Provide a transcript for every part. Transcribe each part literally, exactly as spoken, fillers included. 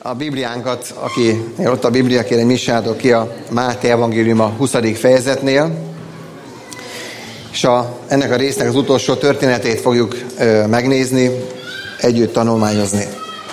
A Bibliánkat, aki ott a Biblia, kérem, nyissátok ki a Máté evangélium a huszadik fejezetnél, és a, ennek a résznek az utolsó történetét fogjuk ö, megnézni, együtt tanulmányozni.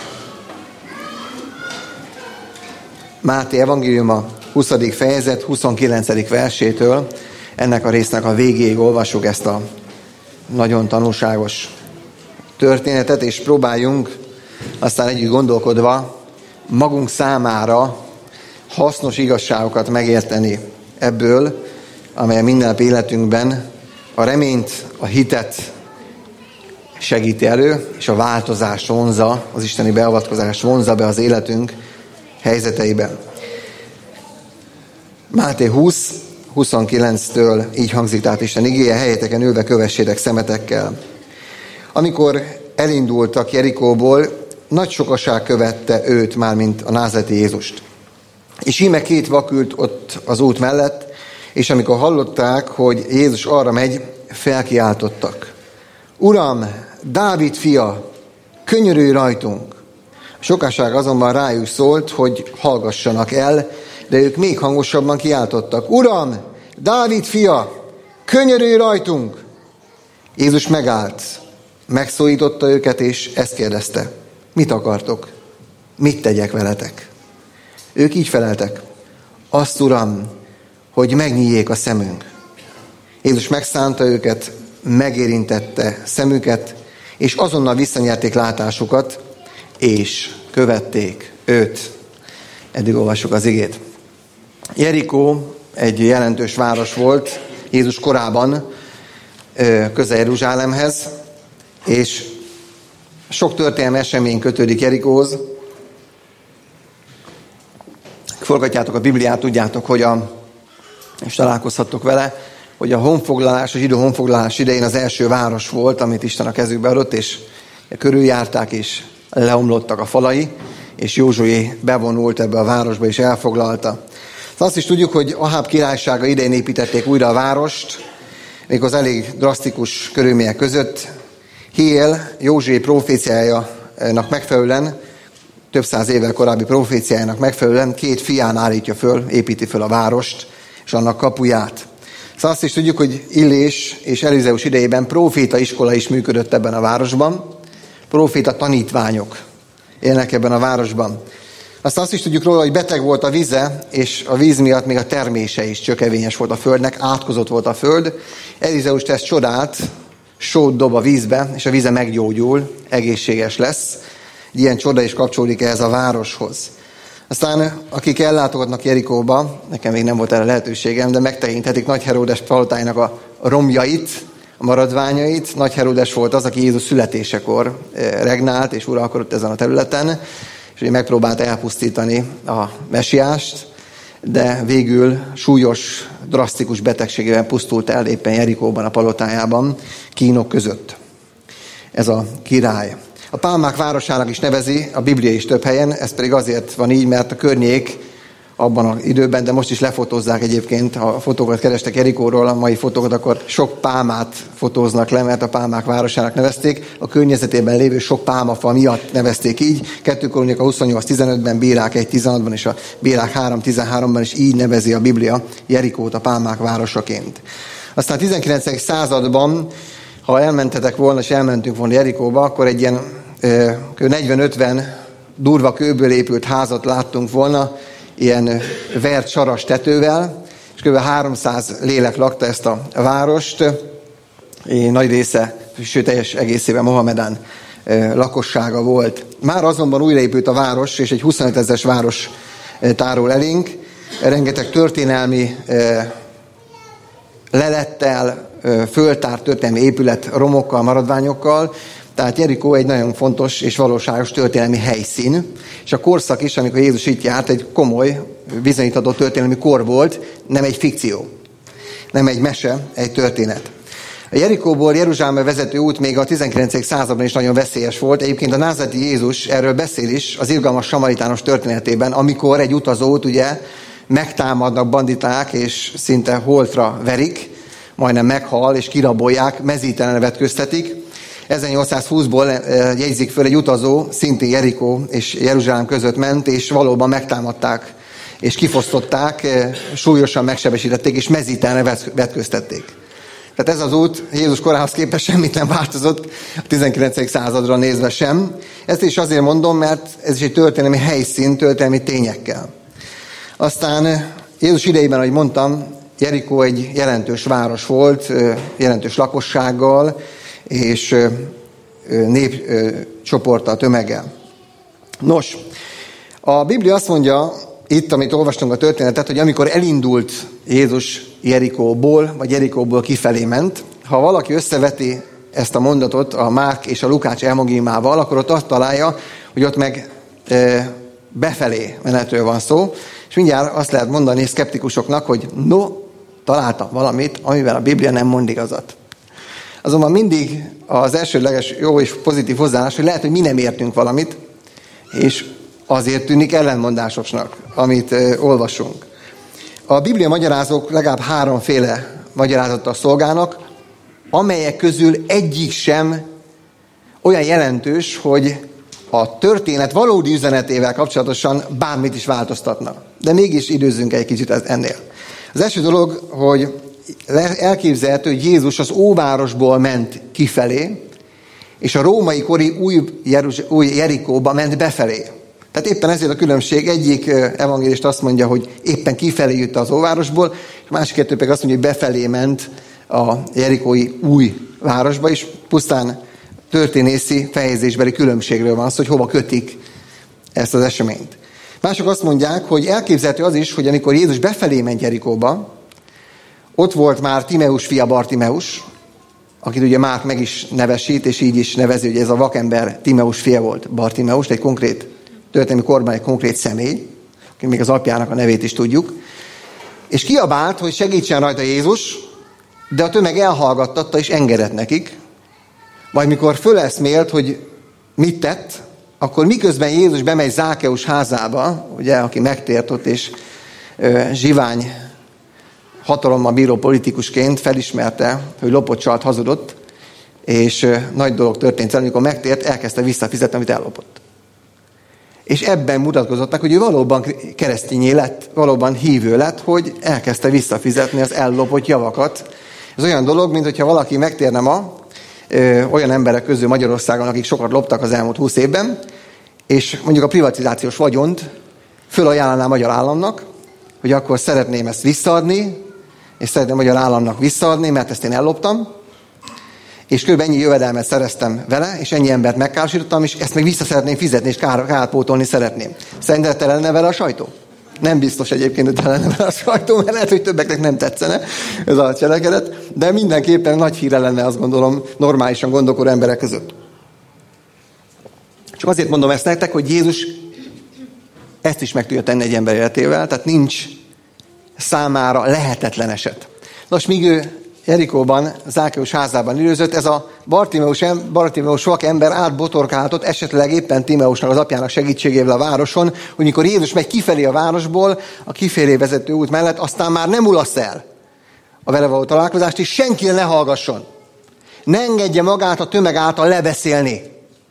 Máté evangélium a huszadik fejezet huszonkilencedik versétől, ennek a résznek a végéig olvassuk ezt a nagyon tanulságos történetet, és próbáljunk aztán együtt gondolkodva magunk számára hasznos igazságokat megérteni ebből, amely minden életünkben a reményt, a hitet segíti elő, és a változást vonzza, az isteni beavatkozást vonzza be az életünk helyzeteiben. Máté húsz, huszonkilenctől így hangzik, tehát Isten igéje: helyeteken ülve kövessétek szemetekkel. Amikor elindultak Jerikóból, nagy sokaság követte őt, mármint a názáreti Jézust. És íme két vak ült ott az út mellett, és amikor hallották, hogy Jézus arra megy, felkiáltottak: Uram, Dávid fia, könyörülj rajtunk! A sokaság azonban rájuk szólt, hogy hallgassanak el, de ők még hangosabban kiáltottak: Uram, Dávid fia, könyörülj rajtunk! Jézus megállt, megszólította őket, és ezt kérdezte: mit akartok? Mit tegyek veletek? Ők így feleltek: azt, Uram, hogy megnyíljék a szemünk. Jézus megszánta őket, megérintette szemüket, és azonnal visszanyerték látásukat, és követték őt. Eddig olvassuk az igét. Jerikó egy jelentős város volt Jézus korában, közel Jeruzsálemhez, és sok történelmi esemény kötődik Jerikóhoz. Forgatjátok a Bibliát, tudjátok, hogy a, és találkozhattok vele, hogy a honfoglalás, a zsidó honfoglalás idején az első város volt, amit Isten a kezükbe adott, és körüljárták, és leomlottak a falai, és Józsué bevonult ebbe a városba, és elfoglalta. Azt is tudjuk, hogy Aháb királysága idején építették újra a várost, méghozzá elég drasztikus körülmények között. Hiel Józsué proféciájának megfelelően, több száz évvel korábbi proféciájának megfelelően két fián állítja föl, építi föl a várost, és annak kapuját. Szóval azt is tudjuk, hogy Illés és Elizeus idejében próféta iskola is működött ebben a városban. Próféta tanítványok élnek ebben a városban. Aztán azt is tudjuk róla, hogy beteg volt a vize, és a víz miatt még a termése is csökevényes volt a földnek, átkozott volt a föld. Elizeus tesz csodát, sót dob a vízbe, és a víze meggyógyul, egészséges lesz. Egy ilyen csoda is kapcsolódik ehhez a városhoz. Aztán akik ellátogatnak Jerikóba, nekem még nem volt erre lehetőségem, de megtekinthetik Nagy Heródes palotájának a romjait, a maradványait. Nagy Heródes volt az, aki Jézus születésekor regnált és uralkodott ezen a területen, és ugye megpróbált elpusztítani a mesiást, de végül súlyos, drasztikus betegségében pusztult el éppen Jerikóban, a palotájában, kínok között. Ez a király. A pálmák városának is nevezi a Biblia is több helyen, ez pedig azért van így, mert a környék abban az időben, de most is lefotózzák egyébként, ha fotókat kerestek Jerikóról, a mai fotókat, akkor sok pálmát fotóznak le, mert a pálmák városának nevezték. A környezetében lévő sok pálmafa miatt nevezték így. kettő Krónika huszonnyolc tizenötben, Bírák egy tizenhatban és a Bírák három tizenháromban is így nevezi a Biblia Jerikót a pálmák városaként. Aztán a tizenkilencedik században, ha elmentetek volna, és elmentünk volna Jerikóba, akkor egy ilyen negyven-ötven durva kőből épült házat láttunk volna, ilyen vert saras tetővel, és kb. háromszáz lélek lakta ezt a várost. Nagy része, sőt teljes egészében mohamedán lakossága volt. Már azonban újraépült a város, és egy huszonöt ezres város tárul elénk. Rengeteg történelmi lelettel, föltárt történelmi épület romokkal, maradványokkal. Tehát Jerikó egy nagyon fontos és valóságos történelmi helyszín, és a korszak is, amikor Jézus itt járt, egy komoly, bizonyítható történelmi kor volt, nem egy fikció, nem egy mese, egy történet. A Jerikóból Jeruzsálembe vezető út még a tizenkilencedik században is nagyon veszélyes volt. Egyébként a názáreti Jézus erről beszél is az irgalmas samaritános történetében, amikor egy utazót ugye megtámadnak banditák, és szinte holtra verik, majdnem meghal, és kirabolják, mezítelen vetköztetik. ezernyolcszázhúszból jegyzik föl, egy utazó szintén Jerikó és Jeruzsálem között ment, és valóban megtámadták, és kifosztották, súlyosan megsebesítették, és mezítelne vetköztették. Tehát ez az út Jézus korához képest semmit nem változott, a tizenkilencedik századra nézve sem. Ezt is azért mondom, mert ez is egy történelmi helyszín, történelmi tényekkel. Aztán Jézus idejében, ahogy mondtam, Jerikó egy jelentős város volt, jelentős lakossággal, és népcsoporttal, tömeggel. Nos, a Biblia azt mondja, itt, amit olvastunk a történetet, hogy amikor elindult Jézus Jerikóból, vagy Jerikóból kifelé ment, ha valaki összeveti ezt a mondatot a Márk és a Lukács evangéliumával, akkor ott azt találja, hogy ott meg e, befelé menetről van szó, és mindjárt azt lehet mondani szkeptikusoknak, hogy no, találtam valamit, amivel a Biblia nem mond igazat. Azonban mindig az elsődleges jó és pozitív hozzáállás, hogy lehet, hogy mi nem értünk valamit, és azért tűnik ellenmondásosnak, amit e, olvasunk. A Biblia magyarázók legalább háromféle magyarázattal szolgálnak, amelyek közül egyik sem olyan jelentős, hogy a történet valódi üzenetével kapcsolatosan bármit is változtatnak. De mégis időzzünk egy kicsit ennél. Az első dolog, hogy elképzelhető, hogy Jézus az óvárosból ment kifelé, és a római kori új, Jeruz- új Jerikóba ment befelé. Tehát éppen ezért a különbség, egyik evangélista azt mondja, hogy éppen kifelé jött az óvárosból, és a másik kettő pedig azt mondja, hogy befelé ment a jerikói új városba, és pusztán történészi fejezésbeli különbségről van szó, hogy hova kötik ezt az eseményt. Mások azt mondják, hogy elképzelhető az is, hogy amikor Jézus befelé ment Jerikóba, ott volt már Timeus fia Bartimeus, akit ugye Márk meg is nevesít, és így is nevezi, hogy ez a vakember Timeus fia volt, Bartimeus, egy konkrét történelmi korban egy konkrét személy, aki még az apjának a nevét is tudjuk, és kiabált, hogy segítsen rajta Jézus, de a tömeg elhallgattatta és engedett nekik. Majd mikor föleszmélt, hogy mit tett, akkor miközben Jézus bemegy Zákeus házába, ugye, aki megtért ott, és ö, zsivány hatalommal bíró politikusként felismerte, hogy lopott, csalt, hazudott, és ö, nagy dolog történt, amikor megtért, elkezdte visszafizetni, amit ellopott. És ebben mutatkozott meg, hogy ő valóban keresztényé lett, valóban hívő lett, hogy elkezdte visszafizetni az ellopott javakat. Ez olyan dolog, mint hogyha valaki megtérne ma, ö, olyan emberek közül Magyarországon, akik sokat loptak az elmúlt húsz évben, és mondjuk a privatizációs vagyont fölajánlaná a magyar államnak, hogy akkor szeretném ezt visszaadni, és szeretném a magyar államnak visszaadni, mert ezt én elloptam, és kb. Ennyi jövedelmet szereztem vele, és ennyi embert megkárosítottam, és ezt meg vissza szeretném fizetni, és kár, kárpótolni szeretném. Szerinted te lenne vele a sajtó? Nem biztos egyébként, hogy te lenne vele a sajtó, mert lehet, hogy többeknek nem tetszene ez a cselekedet, de mindenképpen nagy híre lenne, azt gondolom, normálisan gondolkodó emberek között. Csak azért mondom ezt nektek, hogy Jézus ezt is meg tudja tenni egy ember életével, tehát nincs számára lehetetlen eset. Nos, míg ő Jerikóban, Zákeus házában időzött, ez a Bartimeus, Bartimeus vak ember átbotorkáltott, esetleg éppen Timeusnak, az apjának segítségével a városon, hogy mikor Jézus megy kifelé a városból, a kifelé vezető út mellett, aztán már nem ulasz el a vele való találkozást, és senki ne hallgasson. Ne engedje magát a tömeg által lebeszélni.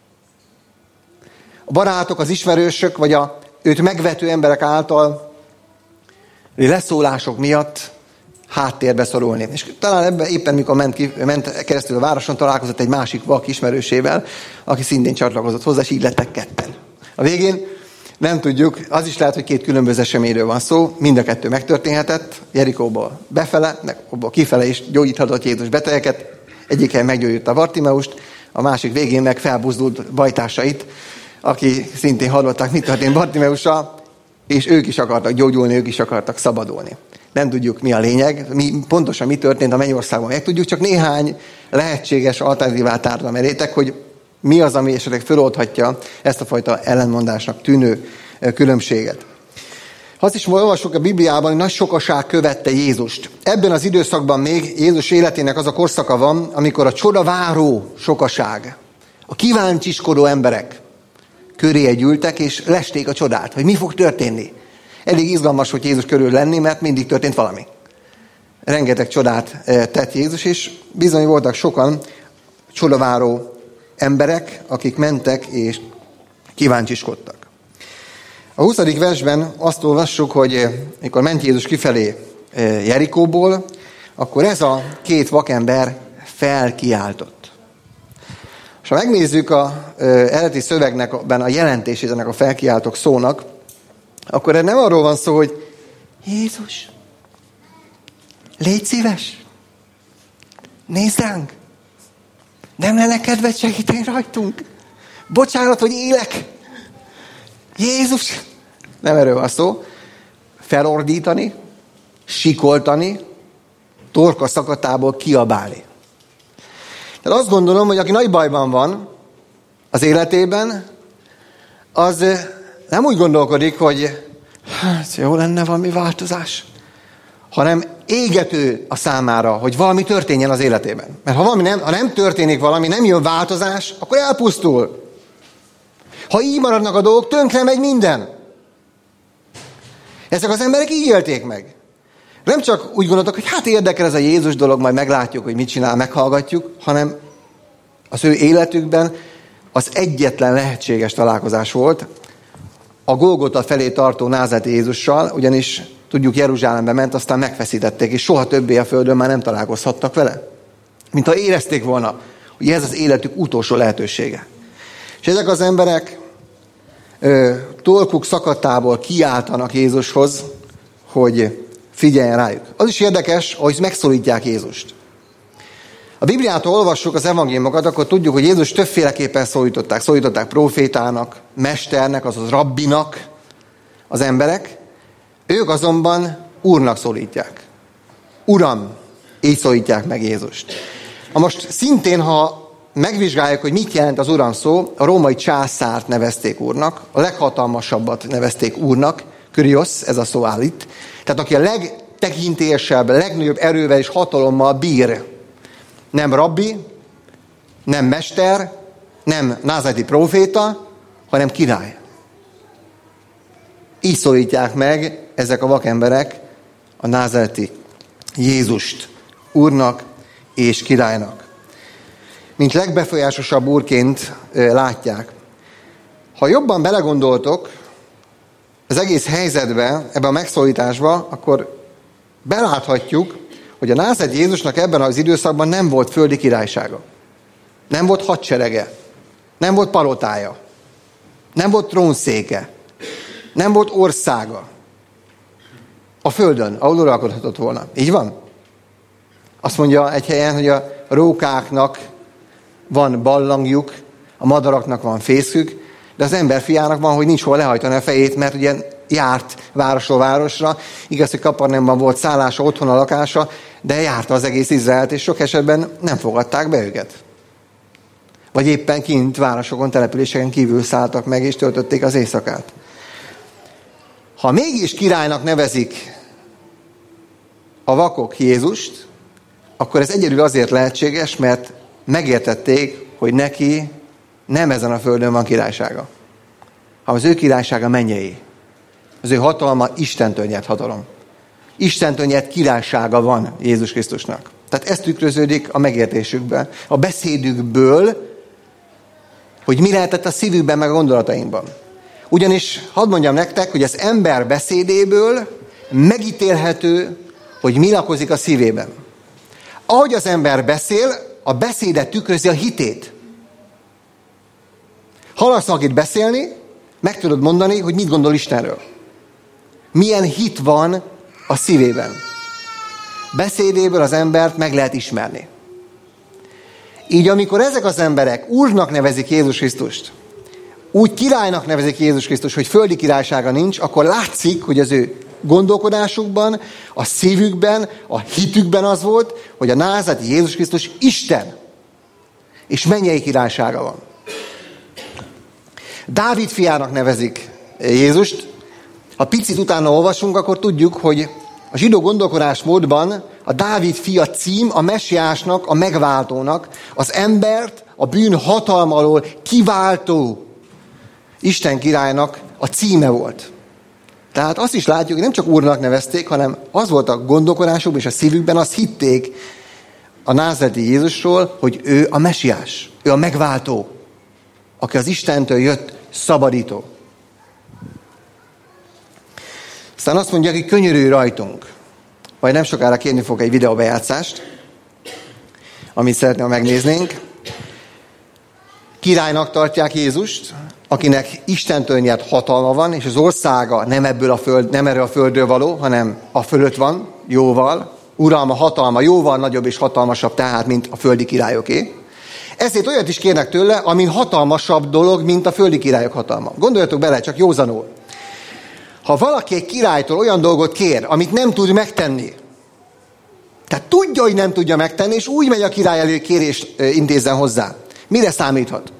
A barátok, az ismerősök, vagy a őt megvető emberek által leszólások miatt háttérbe szorulni. És talán ebben éppen, mikor ment, ki, ment keresztül a városon, találkozott egy másik vak ismerősével, aki szintén csatlakozott hozzá, és így lettek ketten. A végén nem tudjuk, az is lehet, hogy két különböző eseményről van szó, mind a kettő megtörténhetett, Jerikóból befele, meg abból kifele is gyógyíthatott Jézus betegeket, egyik helyen meggyógyította Bartimeust, a másik végén meg felbuzdult bajtársait, aki szintén hallották, mit történt Bartimeussal, és ők is akartak gyógyulni, ők is akartak szabadulni. Nem tudjuk, mi a lényeg, mi, pontosan mi történt a mennyországban, meg tudjuk, csak néhány lehetséges alternatívát tártam elétek, hogy mi az, ami esetleg föloldhatja ezt a fajta ellenmondásnak tűnő különbséget. Azt is olvassuk a Bibliában, hogy nagy sokaság követte Jézust. Ebben az időszakban még Jézus életének az a korszaka van, amikor a csodaváró sokaság, a kíváncsiskodó emberek köré gyűltek, és lesték a csodát, hogy mi fog történni. Elég izgalmas, hogy Jézus körül lenni, mert mindig történt valami. Rengeteg csodát tett Jézus, és bizony voltak sokan csodaváró emberek, akik mentek és kíváncsiskodtak. A huszadik versben azt olvassuk, hogy amikor ment Jézus kifelé Jerikóból, akkor ez a két vakember felkiáltott. És ha megnézzük az eredeti szövegben a jelentését ennek a felkiáltók szónak, akkor ez nem arról van szó, hogy Jézus, légy szíves, nézd ránk, nem lenne kedved segíteni rajtunk? Bocsánat, hogy élek. Jézus! Nem erről van szó. Felordítani, sikoltani, torka szakatából kiabálni. Tehát azt gondolom, hogy aki nagy bajban van az életében, az nem úgy gondolkodik, hogy hát jó lenne valami változás, hanem égető a számára, hogy valami történjen az életében. Mert ha, valami nem, ha nem történik valami, nem jön változás, akkor elpusztul. Ha így maradnak a dolgok, tönkre megy minden. Ezek az emberek így élték meg. Nem csak úgy gondoltak, hogy hát érdekel ez a Jézus dolog, majd meglátjuk, hogy mit csinál, meghallgatjuk, hanem az ő életükben az egyetlen lehetséges találkozás volt a Golgota felé tartó názáreti Jézussal, ugyanis tudjuk, Jeruzsálembe ment, aztán megfeszítették, és soha többé a földön már nem találkozhattak vele. Mint ha érezték volna, hogy ez az életük utolsó lehetősége. És ezek az emberek ö, torkuk szakadtából kiáltanak Jézushoz, hogy figyeljen rájuk. Az is érdekes, hogy megszólítják Jézust. A Bibliától olvassuk az evangéliumokat, akkor tudjuk, hogy Jézus többféleképpen szólították. Szólították profétának, mesternek, azaz rabbinak az emberek. Ők azonban Úrnak szólítják. Uram, így szólítják meg Jézust. Ha most szintén, ha megvizsgáljuk, hogy mit jelent az Uram szó, a római császárt nevezték Úrnak, a leghatalmasabbat nevezték Úrnak, Kyrios, ez a szó állít. Tehát aki a legtekintélyesebb, legnagyobb erővel és hatalommal bír. Nem rabbi, nem mester, nem názáreti próféta, hanem király. Így szólítják meg ezek a vakemberek a názáreti Jézust Úrnak és királynak. Mint legbefolyásosabb úrként látják. Ha jobban belegondoltok az egész helyzetbe, ebben a megszólításba, akkor beláthatjuk, hogy a názáreti Jézusnak ebben az időszakban nem volt földi királysága. Nem volt hadserege. Nem volt palotája. Nem volt trónszéke. Nem volt országa. A földön, ahol uralkodhatott volna. Így van? Azt mondja egy helyen, hogy a rókáknak van ballangjuk, a madaraknak van fészkük, de az emberfiának van, hogy nincs hol lehajtani a fejét, mert ugye járt városról városra. Igaz, hogy Kapernaumban volt szállása, otthon a lakása, de járta az egész Izraelt, és sok esetben nem fogadták be őket. Vagy éppen kint, városokon, településeken kívül szálltak meg, és töltötték az éjszakát. Ha mégis királynak nevezik a vakok Jézust, akkor ez egyedül azért lehetséges, mert megértették, hogy neki nem ezen a földön van királysága, hanem az ő királysága mennyei. Az ő hatalma Istentől nyert hatalom. Istentől nyert királysága van Jézus Krisztusnak. Tehát ez tükröződik a megértésükben, a beszédükből, hogy mi lehetett a szívükben, meg a gondolatainkban. Ugyanis hadd mondjam nektek, hogy az ember beszédéből megítélhető, hogy mi lakozik a szívében. Ahogy az ember beszél, a beszédet tükrözi a hitét. Hallasz valakit beszélni, meg tudod mondani, hogy mit gondol Istenről. Milyen hit van a szívében. Beszédéből az embert meg lehet ismerni. Így amikor ezek az emberek Úrnak nevezik Jézus Krisztust, úgy királynak nevezik Jézus Krisztus, hogy földi királysága nincs, akkor látszik, hogy az ő gondolkodásukban, a szívükben, a hitükben az volt, hogy a názáreti Jézus Krisztus Isten, és mennyei királysága van. Dávid fiának nevezik Jézust. Ha picit utána olvasunk, akkor tudjuk, hogy a zsidó gondolkodásmódban a Dávid fia cím a messiásnak, a megváltónak, az embert a bűn hatalma alól kiváltó Isten királynak a címe volt. Tehát azt is látjuk, hogy nem csak Úrnak nevezték, hanem az volt a gondolkodásukban és a szívükben, azt hitték a názáreti Jézusról, hogy ő a mesiás, ő a megváltó, aki az Istentől jött szabadító. Aztán azt mondja, hogy könyörülj rajtunk. Vagy nem sokára kérni fog egy videóbejátszást, amit szeretném, ha megnéznénk. Királynak tartják Jézust, akinek Istentől nyert hatalma van, és az országa nem ebből a föld, nem erről a földről való, hanem a fölött van, jóval. Uralma, hatalma jóval nagyobb és hatalmasabb tehát, mint a földi királyoké. Ezért olyat is kérnek tőle, ami hatalmasabb dolog, mint a földi királyok hatalma. Gondoljatok bele, csak józanul. Ha valaki egy királytól olyan dolgot kér, amit nem tud megtenni, tehát tudja, hogy nem tudja megtenni, és úgy megy a király elé, kérést intézzen hozzá. Mire számíthat?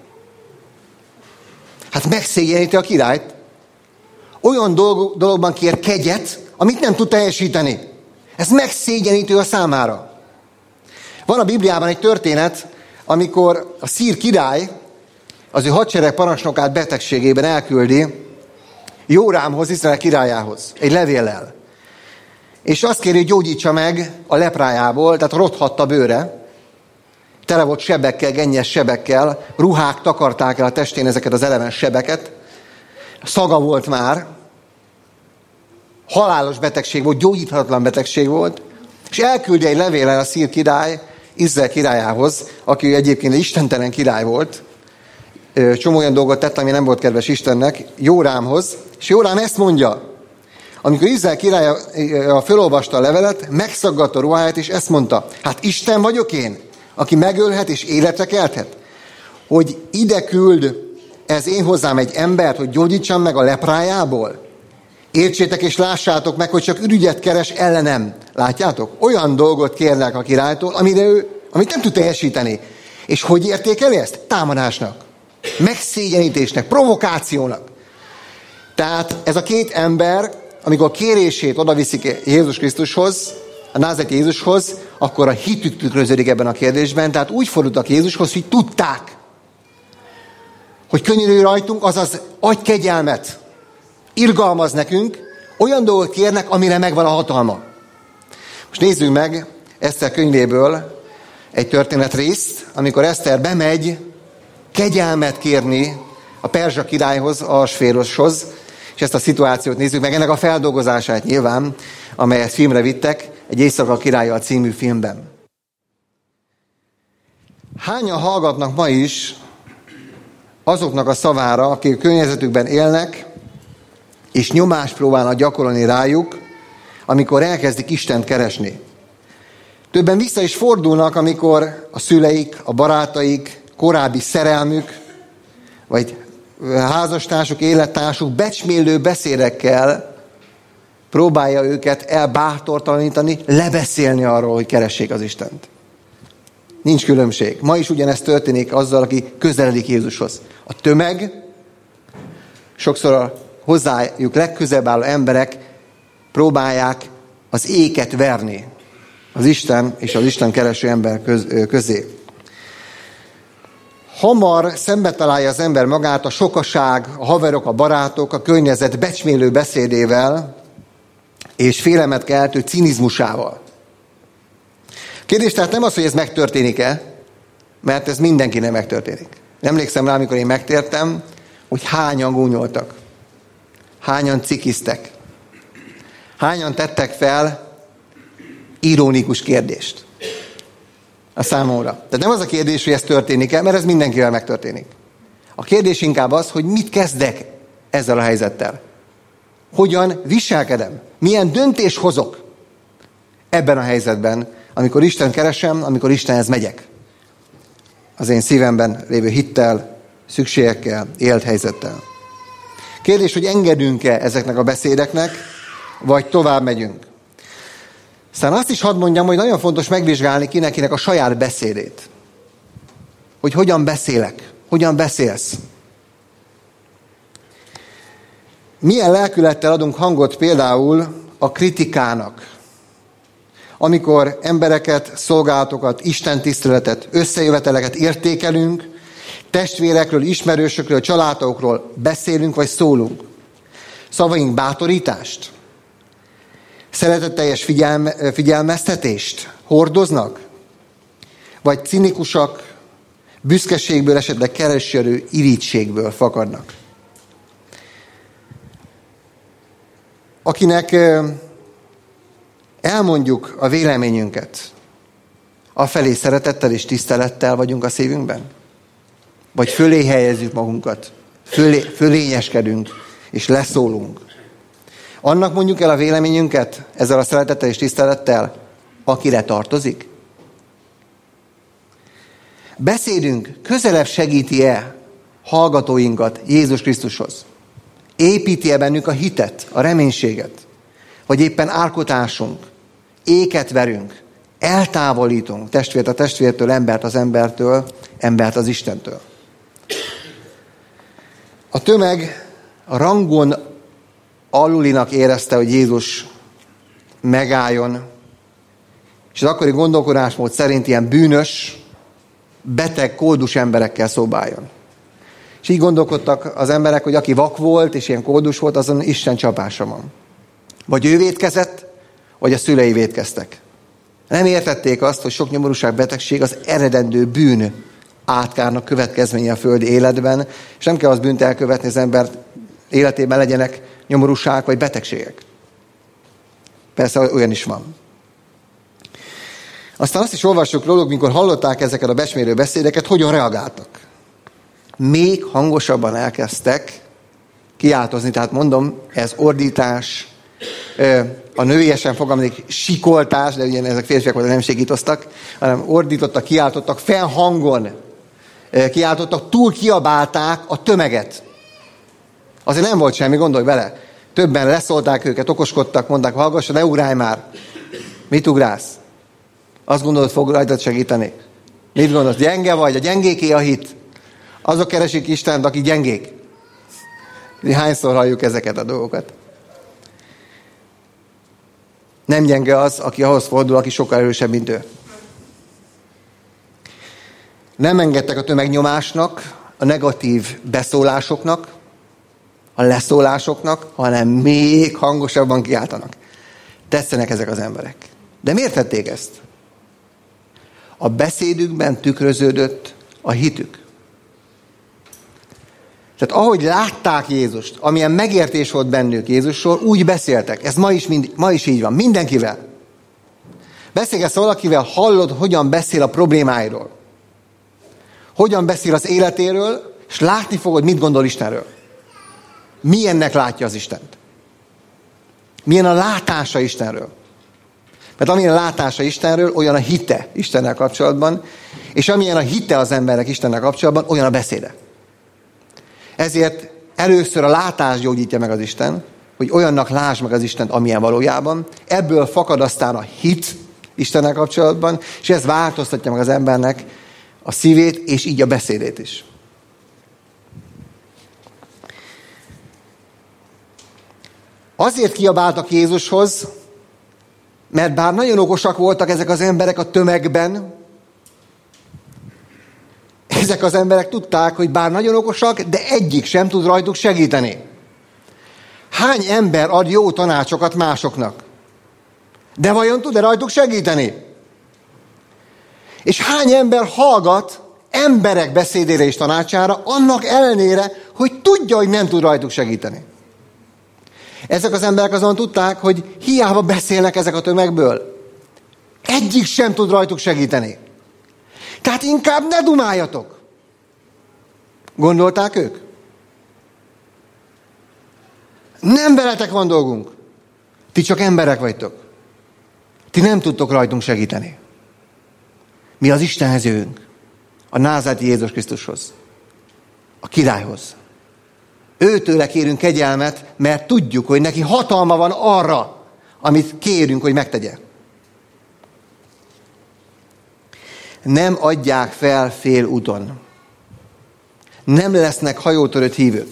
Hát megszégyeníti a királyt. Olyan dolog, dologban kér kegyet, amit nem tud teljesíteni. Ez megszégyenítő a számára. Van a Bibliában egy történet, amikor a szír király az ő hadsereg parancsnokát betegségében elküldi Jórámhoz, Izrael királyához, egy levéllel. És azt kéri, hogy gyógyítsa meg a leprájából, tehát rothadt a bőre, tele volt sebekkel, gennyes sebekkel, ruhák takarták el a testén ezeket az eleven sebeket, szaga volt már, halálos betegség volt, gyógyíthatatlan betegség volt, és elküldi egy levéllel a szír király Izrael királyához, aki egyébként egy istentelen király volt, csomó olyan dolgot tett, ami nem volt kedves Istennek, Jórámhoz, és Jórám ezt mondja, amikor Izrael király fölolvasta a levelet, megszaggatta ruháját, és ezt mondta, hát Isten vagyok én, aki megölhet és életre kelthet, hogy ide küld ez én hozzám egy embert, hogy gyógyítsam meg a leprájából. Értsétek és lássátok meg, hogy csak ürügyet keres ellenem. Látjátok? Olyan dolgot kérnek a királytól, amire ő, amit nem tud teljesíteni. És hogy értékeli ezt? Támadásnak, megszégyenítésnek, provokációnak. Tehát ez a két ember, amikor kérését odaviszik Jézus Krisztushoz, a názáreti Jézushoz, akkor a hitük tükröződik ebben a kérdésben. Tehát úgy fordultak Jézushoz, hogy tudták, hogy könyörülj rajtunk, azaz adj kegyelmet, irgalmaz nekünk, olyan dolgot kérnek, amire megvan a hatalma. Most nézzük meg Eszter könyvéből egy történetrészt, amikor Eszter bemegy kegyelmet kérni a perzsa királyhoz, Ahasvéroshoz, és ezt a szituációt nézzük meg, ennek a feldolgozását nyilván, amelyet filmre vittek, egy Éjszaka királlyal című filmben. Hányan hallgatnak ma is azoknak a szavára, akik a környezetükben élnek, és nyomást próbálnak gyakorolni rájuk, amikor elkezdik Istent keresni. Többen vissza is fordulnak, amikor a szüleik, a barátaik, korábbi szerelmük, vagy házastársuk, élettársuk becsmélő beszédekkel próbálja őket elbátortalanítani, lebeszélni arról, hogy keressék az Istent. Nincs különbség. Ma is ugyanezt történik azzal, aki közeledik Jézushoz. A tömeg, sokszor a hozzájuk legközebb álló emberek próbálják az éket verni az Isten és az Isten kereső ember köz, közé. Hamar szembe találja az ember magát a sokaság, a haverok, a barátok, a környezet becsmélő beszédével és félemet keltő cinizmusával. Kérdés tehát nem az, hogy ez megtörténik-e, mert ez mindenkinek megtörténik. Emlékszem rá, amikor én megtértem, hogy hányan gúnyoltak, hányan cikiztek, hányan tettek fel ironikus kérdést a számomra. Tehát nem az a kérdés, hogy ez történik-e, mert ez mindenkivel megtörténik. A kérdés inkább az, hogy mit kezdek ezzel a helyzettel. Hogyan viselkedem? Milyen döntés hozok ebben a helyzetben, amikor Isten keresem, amikor Istenhez megyek. Az én szívemben lévő hittel, szükségekkel, élt helyzettel. Kérdés, hogy engedünk-e ezeknek a beszédeknek, vagy tovább megyünk. Aztán azt is hadd mondjam, hogy nagyon fontos megvizsgálni kinek-kinek a saját beszédét. Hogy hogyan beszélek, hogyan beszélsz. Milyen lelkülettel adunk hangot például a kritikának, amikor embereket, szolgálatokat, istentiszteletet, összejöveteleket értékelünk, testvérekről, ismerősökről, családokról beszélünk vagy szólunk. Szavaink bátorítást, szeretetteljes figyelme, figyelmeztetést hordoznak, vagy cinikusak, büszkeségből, esetleg kereső irítségből fakadnak. Akinek elmondjuk a véleményünket, afelé szeretettel és tisztelettel vagyunk a szívünkben? Vagy fölé helyezzük magunkat, fölé, fölényeskedünk és leszólunk? Annak mondjuk el a véleményünket ezzel a szeretettel és tisztelettel, akire tartozik? Beszédünk közelebb segíti-e hallgatóinkat Jézus Krisztushoz? Építi-e bennük a hitet, a reménységet? Vagy éppen árkotásunk, éket verünk, eltávolítunk testvért a testvértől, embert az embertől, embert az Istentől? A tömeg a rangon alulinak érezte, hogy Jézus megálljon, és az akkori gondolkodásmód szerint ilyen bűnös, beteg, kódus emberekkel szobáljon. És így gondolkodtak az emberek, hogy aki vak volt, és ilyen kódus volt, azon Isten csapása van. Vagy ő vétkezett, vagy a szülei vétkeztek. Nem értették azt, hogy sok nyomorúság, betegség az eredendő bűn átkárnak következménye a földi életben, és nem kell az bűnt elkövetni az ember életében, legyenek nyomorúság vagy betegségek. Persze olyan is van. Aztán azt is olvassuk róluk, mikor hallották ezeket a becsmérő beszédeket, hogyan reagáltak. Még hangosabban elkezdtek kiáltozni, tehát mondom, ez ordítás, a nőiesen fogalmazik sikoltás, de ugye ezek férfiak voltak, nem sikítoztak, hanem ordítottak, kiáltottak, felhangon kiáltottak, túl kiabálták a tömeget. Azért nem volt semmi, gondolj bele. Többen leszólták őket, okoskodtak, mondták, hallgass, ne ugrálj már. Mit ugrálsz? Azt gondolod, fog rajtad segíteni? Mit gondolsz? Gyenge vagy? A gyengéké a hit. Azok keresik Istent, akik gyengék. Hányszor halljuk ezeket a dolgokat? Nem gyenge az, aki ahhoz fordul, aki sokkal erősebb, mint ő. Nem engedtek a tömegnyomásnak, a negatív beszólásoknak, a leszólásoknak, hanem még hangosabban kiáltanak. Tetszenek ezek az emberek. De miért tették ezt? A beszédükben tükröződött a hitük. Tehát ahogy látták Jézust, amilyen megértés volt bennük Jézusról, úgy beszéltek. Ez ma is, mind, ma is így van. Mindenkivel. Beszélgetsz valakivel, hallod, hogyan beszél a problémáiról. Hogyan beszél az életéről, és látni fogod, mit gondol Istenről. Milyennek látja az Istent. Milyen a látása Istenről. Mert amilyen a látása Istenről, olyan a hite Istennel kapcsolatban, és amilyen a hite az embernek Istennel kapcsolatban, olyan a beszéde. Ezért először a látás gyógyítja meg az Isten, hogy olyannak lásd meg az Istent, amilyen valójában. Ebből fakad aztán a hit Istennel kapcsolatban, és ez változtatja meg az embernek a szívét, és így a beszédét is. Azért kiabáltak Jézushoz, mert bár nagyon okosak voltak ezek az emberek a tömegben, ezek az emberek tudták, hogy bár nagyon okosak, de egyik sem tud rajtuk segíteni. Hány ember ad jó tanácsokat másoknak? De vajon tud-e rajtuk segíteni? És hány ember hallgat emberek beszédére és tanácsára, annak ellenére, hogy tudja, hogy nem tud rajtuk segíteni? Ezek az emberek azon tudták, hogy hiába beszélnek ezek a tömegből. Egyik sem tud rajtuk segíteni. Tehát inkább ne dumáljatok. Gondolták ők? Nem veletek van dolgunk. Ti csak emberek vagytok. Ti nem tudtok rajtunk segíteni. Mi az Istenhez jövünk. A názáreti Jézus Krisztushoz. A királyhoz. Őtőle kérünk kegyelmet, mert tudjuk, hogy neki hatalma van arra, amit kérünk, hogy megtegye. Nem adják fel fél úton. Nem lesznek hajótörött hívők,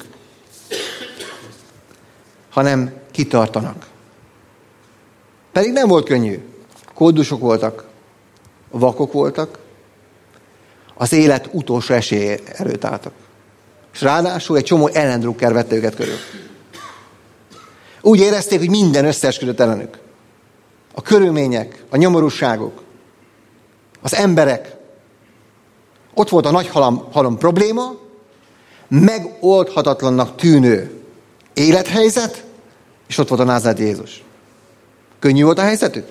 hanem kitartanak. Pedig nem volt könnyű. Kódusok voltak, vakok voltak, az élet utolsó esély előtt álltak. És ráadásul egy csomó ellendrukker vette őket körül. Úgy érezték, hogy minden összeesküdött ellenük. A körülmények, a nyomorúságok, az emberek, Ott volt a nagy halom, halom probléma, megoldhatatlannak tűnő élethelyzet, és ott volt a názáreti Jézus. Könnyű volt a helyzetük?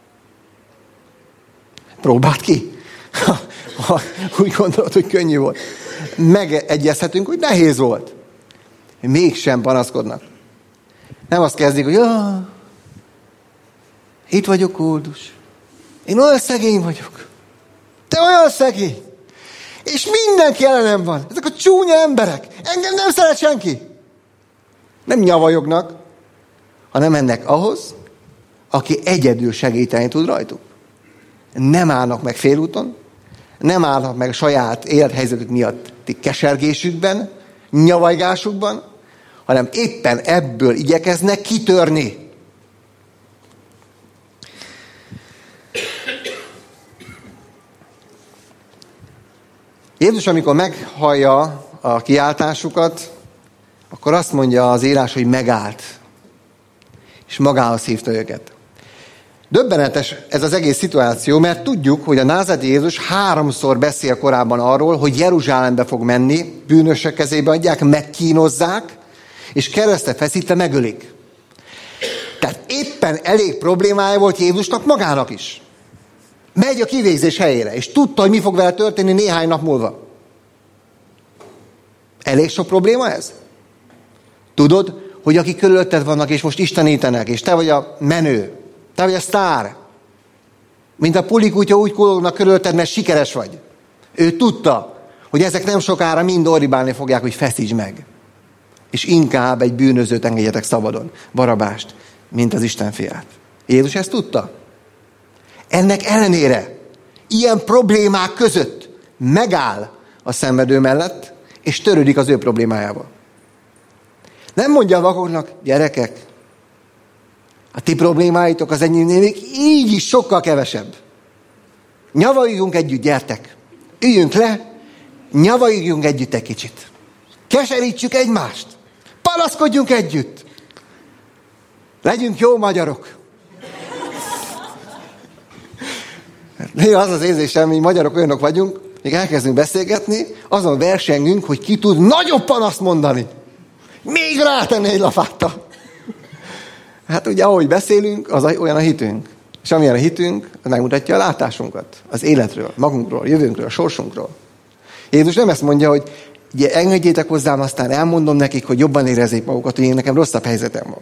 Próbáld ki. Ha, ha úgy gondolod, hogy könnyű volt. Megegyezhetünk, hogy nehéz volt. Mégsem panaszkodnak. Nem azt kezdik, hogy ah, itt vagyok, Koldus. Én olyan szegény vagyok. Te olyan szegény. És mindenki ellenem van. Ezek a csúnya emberek. Engem nem szeret senki. Nem nyavajognak, hanem mennek ahhoz, aki egyedül segíteni tud rajtuk. Nem állnak meg félúton, nem állnak meg a saját élethelyzetük miatti kesergésükben, nyavajgásukban, hanem éppen ebből igyekeznek kitörni. Jézus, amikor meghallja a kiáltásukat, akkor azt mondja az írás, hogy megállt, és magához hívta őket. Döbbenetes ez az egész szituáció, mert tudjuk, hogy a názáreti Jézus háromszor beszél korábban arról, hogy Jeruzsálembe fog menni, bűnösök kezébe adják, megkínozzák, és keresztre feszítve megölik. Tehát éppen elég problémája volt Jézusnak magának is. Megy a kivégzés helyére, és tudta, hogy mi fog vele történni néhány nap múlva. Elég sok probléma ez? Tudod, hogy akik körülötted vannak, és most istenítenek, és te vagy a menő, te vagy a sztár, mint a pulikutya úgy kólognak körülötted, mert sikeres vagy. Ő tudta, hogy ezek nem sokára mind orribálni fogják, hogy feszíts meg. És inkább egy bűnözőt engedjetek szabadon, Barabást, mint az Isten fiát. Jézus ezt tudta. Ennek ellenére, ilyen problémák között megáll a szenvedő mellett, és törődik az ő problémájával. Nem mondja a vakoknak, gyerekek, a ti problémáitok az enyémnél még így is sokkal kevesebb. Nyavajuljunk együtt, gyertek. Üljünk le, nyavajuljunk együtt egy kicsit. Keserítsük egymást. Panaszkodjunk együtt. Legyünk jó magyarok. Néha az az érzésem, mi magyarok olyanok vagyunk, még elkezdünk beszélgetni, azon versengünk, hogy ki tud nagyobb panaszt mondani. Még rátenni egy lapáttal. Hát ugye, ahogy beszélünk, az olyan a hitünk. És amilyen a hitünk, az megmutatja a látásunkat. Az életről, magunkról, jövőnkről, a sorsunkról. Jézus nem ezt mondja, hogy ugye, engedjétek hozzám, aztán elmondom nekik, hogy jobban érezzék magukat, hogy én nekem rosszabb helyzetem van.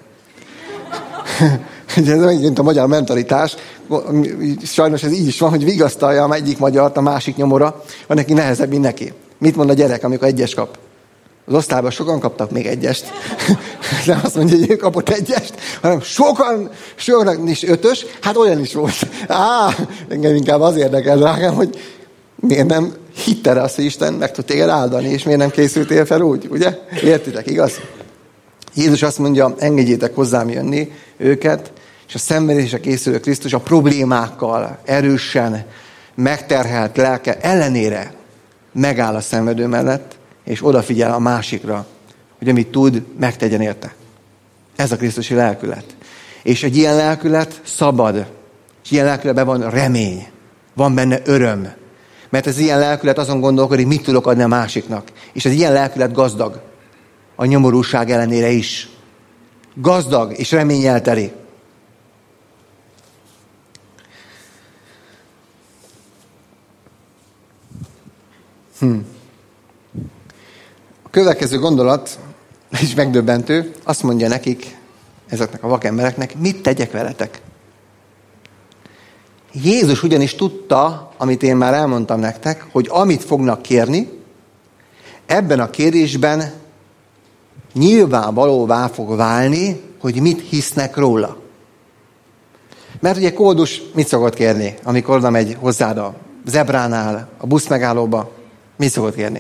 Ez megint a magyar mentalitás. Sajnos ez így is van, hogy vigasztalja a egyik magyart a másik nyomora, van neki nehezebb, mint neki. Mit mond a gyerek, amikor egyes kap? Az osztályban sokan kaptak még egyest. Nem azt mondja, hogy ő kapott egyest, hanem sokan, sokan is ötös, hát olyan is volt. Á, engem inkább az érdekel, drágám, hogy miért nem hitted azt, hogy Isten meg tud téged áldani, és miért nem készültél fel úgy, ugye? Értitek, igaz? Jézus azt mondja, engedjétek hozzám jönni őket, és a szenvedésre készülő Krisztus a problémákkal erősen megterhelt lelke ellenére megáll a szenvedő mellett, és odafigyel a másikra, hogy amit tud, megtegyen érte. Ez a krisztusi lelkület. És egy ilyen lelkület szabad. És ilyen lelkületben van remény. Van benne öröm. Mert ez ilyen lelkület azon gondolkodik, mit tudok adni a másiknak. És ez ilyen lelkület gazdag. A nyomorúság ellenére is. Gazdag és reménnyel teli. Hm. A következő gondolat is megdöbbentő. Azt mondja nekik, ezeknek a vakembereknek, mit tegyek veletek? Jézus ugyanis tudta, amit én már elmondtam nektek, hogy amit fognak kérni, ebben a kérésben nyilvánvalóvá fog válni, hogy mit hisznek róla. Mert ugye Koldus mit szokott kérni, amikor oda megy hozzád a zebránál, a buszmegállóba? Mit szokott kérni?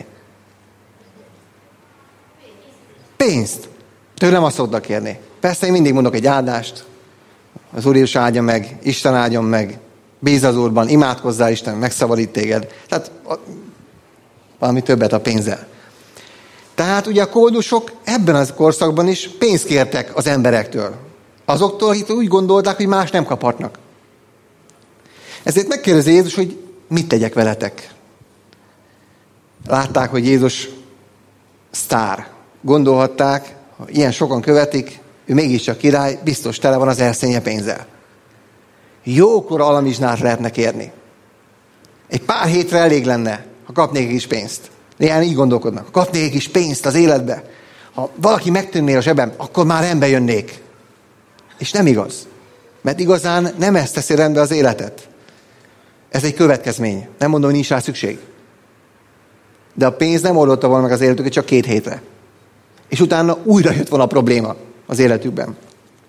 Pénzt. Tőlem azt szoktak kérni. Persze én mindig mondok egy áldást. Az Úr Jézus áldja meg, Isten áldjon meg, bíz az Úrban, imádkozzál, Isten megszabadít téged. Tehát valami többet a pénzzel. Tehát ugye a koldusok ebben az korszakban is pénzt kértek az emberektől. Azoktól, akik úgy gondolták, hogy más nem kaphatnak. Ezért megkérdezi Jézus, hogy mit tegyek veletek. Látták, hogy Jézus sztár. Gondolhatták, ha ilyen sokan követik, ő mégiscsak király, biztos tele van az erszénye pénzzel. Jókora alamizsnát lehetne kérni. Egy pár hétre elég lenne, ha kapnék is pénzt. Néhány így gondolkodnak. Ha kapnék is pénzt az életbe, ha valaki megtűnné a zsebem, akkor már rendbe jönnék. És nem igaz. Mert igazán nem ezt teszi rendbe az életet. Ez egy következmény. Nem mondom, hogy nincs rá szükség. De a pénz nem oldotta volna meg az életüket csak két hétre. És utána újra jött volna a probléma az életükben.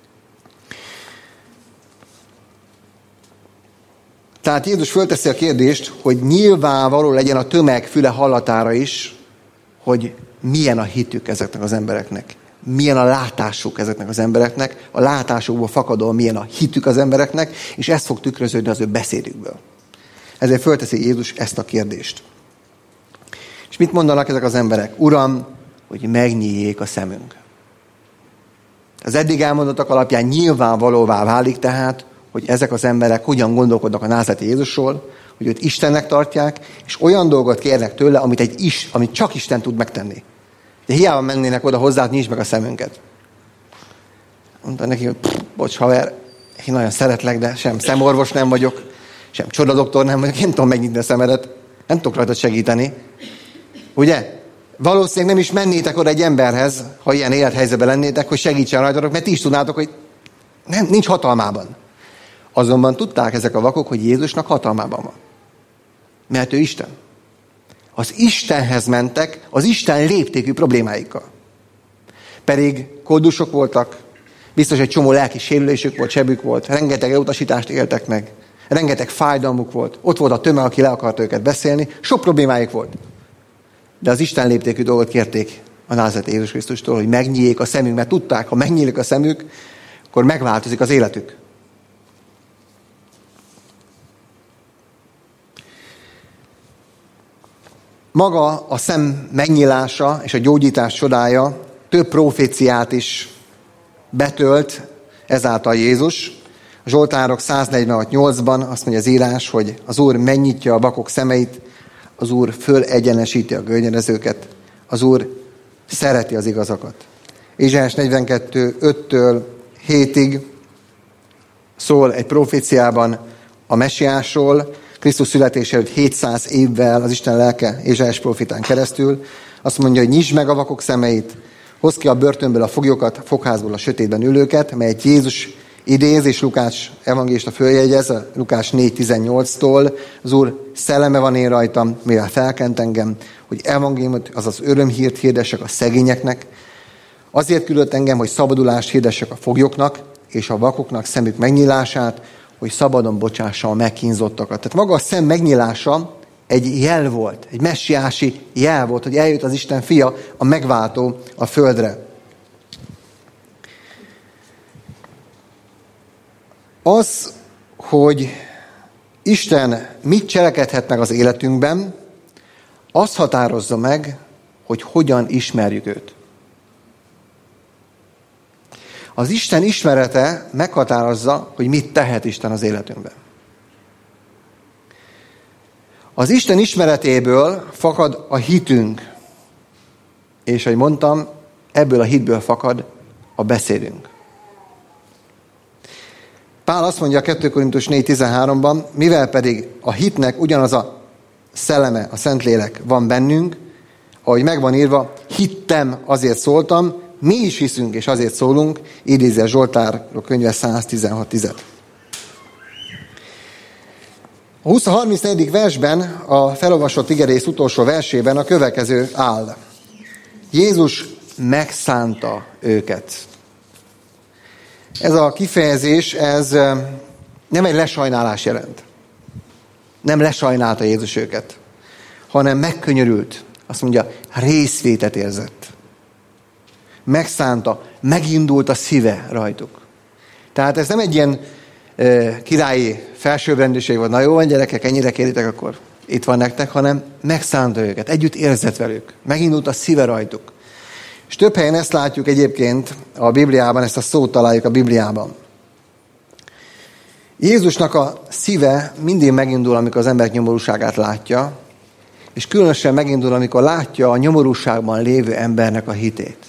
Tehát Jézus fölteszi a kérdést, hogy nyilvánvaló legyen a tömeg füle hallatára is, hogy milyen a hitük ezeknek az embereknek. Milyen a látásuk ezeknek az embereknek, a látásukból fakadóan milyen a hitük az embereknek, és ez fog tükröződni az ő beszédükből. Ezért fölteszi Jézus ezt a kérdést. És mit mondanak ezek az emberek? Uram, hogy megnyíljék a szemünk. Az eddig elmondottak alapján nyilvánvalóvá válik tehát, hogy ezek az emberek hogyan gondolkodnak a názáreti Jézusról, hogy őt Istennek tartják, és olyan dolgot kérnek tőle, amit, egy is, amit csak Isten tud megtenni. De hiába mennének oda hozzá, hogy nyisd meg a szemünket. Mondta neki, hogy pff, bocs haver, én nagyon szeretlek, de sem szemorvos nem vagyok, sem csodadoktor nem vagyok, én tudom megnyitni a szemedet, nem tudok rajtad segíteni. Ugye? Valószínűleg nem is mennétek oda egy emberhez, ha ilyen élethelyzetben lennétek, hogy segítsen rajtatok, mert ti is tudnátok, hogy nem, nincs hatalmában. Azonban tudták ezek a vakok, hogy Jézusnak hatalmában van. Mert ő Isten. Az Istenhez mentek, az Isten léptékű problémáikkal. Pedig koldusok voltak, biztos egy csomó lelki sérülésük volt, sebük volt, rengeteg elutasítást éltek meg, rengeteg fájdalmuk volt, ott volt a tömeg, aki le akart őket beszélni, sok problémájuk volt. De az Isten léptékű dolgot kérték a názáreti Jézus Krisztustól, hogy megnyíljék a szemük, mert tudták, ha megnyílik a szemük, akkor megváltozik az életük. Maga a szem megnyílása és a gyógyítás csodája több proféciát is betölt ezáltal Jézus. A Zsoltárok száznegyvenhat nyolcban azt mondja az írás, hogy az Úr megnyitja a vakok szemeit, az Úr fölegyenesíti a görnyedezőket, az Úr szereti az igazakat. Ézsaiás negyvenkettő öttől hétig szól egy proféciában a messiásról, Krisztus születése előtt hétszáz évvel az Isten lelke Ézsaiás profétán keresztül. Azt mondja, hogy nyisd meg a vakok szemeit, hozd ki a börtönből a foglyokat, a fogházból a sötétben ülőket, melyet Jézus idéz, és Lukács evangélista följegyez, a Lukács négy tizennyolctól. Az Úr szelleme van én rajtam, mivel felkent engem, hogy evangéliumot, azaz örömhírt hirdessek a szegényeknek. Azért küldött engem, hogy szabadulást hirdessek a foglyoknak, és a vakoknak szemük megnyílását, hogy szabadon bocsássa a megkínzottakat. Tehát maga a szem megnyílása egy jel volt, egy messiási jel volt, hogy eljött az Isten fia, a megváltó a földre. Az, hogy Isten mit cselekedhet meg az életünkben, az határozza meg, hogy hogyan ismerjük őt. Az Isten ismerete meghatározza, hogy mit tehet Isten az életünkben. Az Isten ismeretéből fakad a hitünk. És, ahogy mondtam, ebből a hitből fakad a beszédünk. Pál azt mondja a kettő Korintus négy tizenháromban, mivel pedig a hitnek ugyanaz a szelleme, a Szentlélek van bennünk, ahogy megvan írva, hittem, azért szóltam, mi is hiszünk, és azért szólunk, idézi a Zsoltárok könyve száz tizenhat tíz. A húsz harmincnegyedik versben, a felolvasott igerész utolsó versében a következő áll. Jézus megszánta őket. Ez a kifejezés, ez nem egy lesajnálás jelent. Nem lesajnálta Jézus őket, hanem megkönyörült. Azt mondja, részvétet érzett. Megszánta, megindult a szíve rajtuk. Tehát ez nem egy ilyen e, királyi felsőbbrendűség volt, na jó van gyerekek, ennyire kéritek, akkor itt van nektek, hanem megszánta őket, együtt érzett velük. Megindult a szíve rajtuk. És több helyen ezt látjuk egyébként a Bibliában, ezt a szót találjuk a Bibliában. Jézusnak a szíve mindig megindul, amikor az ember nyomorúságát látja, És különösen megindul, amikor látja a nyomorúságban lévő embernek a hitét.